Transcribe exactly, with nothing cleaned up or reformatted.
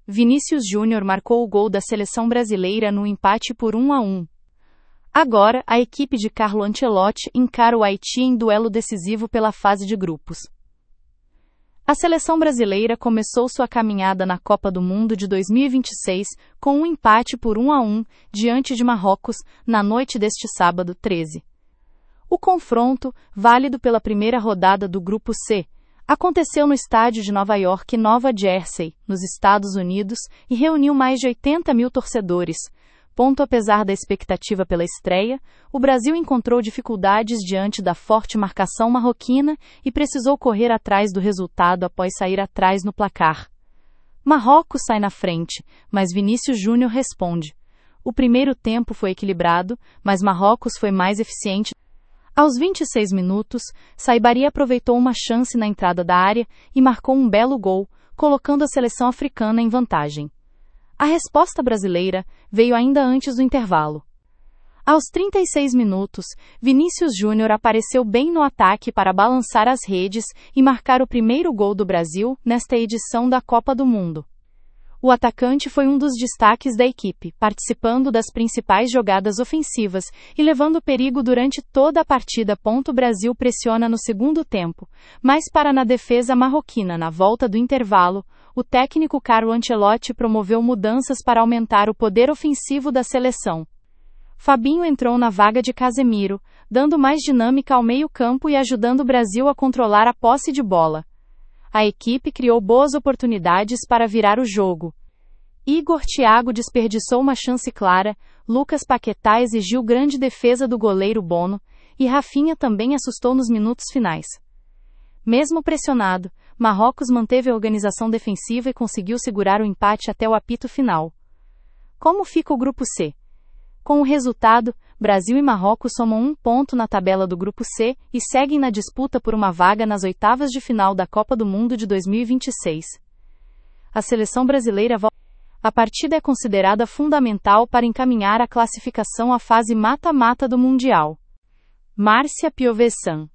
Vinícius Júnior marcou o gol da seleção brasileira no empate por um a um. Agora, a equipe de Carlo Ancelotti encara o Haiti em duelo decisivo pela fase de grupos. A seleção brasileira começou sua caminhada na Copa do Mundo de dois mil e vinte e seis com um empate por um a um diante de Marrocos na noite deste sábado treze. O confronto, válido pela primeira rodada do Grupo C, aconteceu no estádio de Nova York, Nova Jersey, nos Estados Unidos, e reuniu mais de oitenta mil torcedores. Ponto apesar da expectativa pela estreia, o Brasil encontrou dificuldades diante da forte marcação marroquina e precisou correr atrás do resultado após sair atrás no placar. Marrocos sai na frente, mas Vinícius Júnior responde. O primeiro tempo foi equilibrado, mas Marrocos foi mais eficiente. Aos vinte e seis minutos, Saibari aproveitou uma chance na entrada da área e marcou um belo gol, colocando a seleção africana em vantagem. A resposta brasileira veio ainda antes do intervalo. Aos trinta e seis minutos, Vinícius Júnior apareceu bem no ataque para balançar as redes e marcar o primeiro gol do Brasil nesta edição da Copa do Mundo. O atacante foi um dos destaques da equipe, participando das principais jogadas ofensivas e levando perigo durante toda a partida. O Brasil pressiona no segundo tempo, mas para na defesa marroquina na volta do intervalo, o técnico Carlo Ancelotti promoveu mudanças para aumentar o poder ofensivo da seleção. Fabinho entrou na vaga de Casemiro, dando mais dinâmica ao meio-campo e ajudando o Brasil a controlar a posse de bola. A equipe criou boas oportunidades para virar o jogo. Igor Thiago desperdiçou uma chance clara, Lucas Paquetá exigiu grande defesa do goleiro Bono, e Rafinha também assustou nos minutos finais. Mesmo pressionado, Marrocos manteve a organização defensiva e conseguiu segurar o empate até o apito final. Como fica o Grupo C? Com o resultado, Brasil e Marrocos somam um ponto na tabela do Grupo C e seguem na disputa por uma vaga nas oitavas de final da Copa do Mundo de dois mil e vinte e seis. A seleção brasileira volta. A partida é considerada fundamental para encaminhar a classificação à fase mata-mata do Mundial. Márcia Piovesan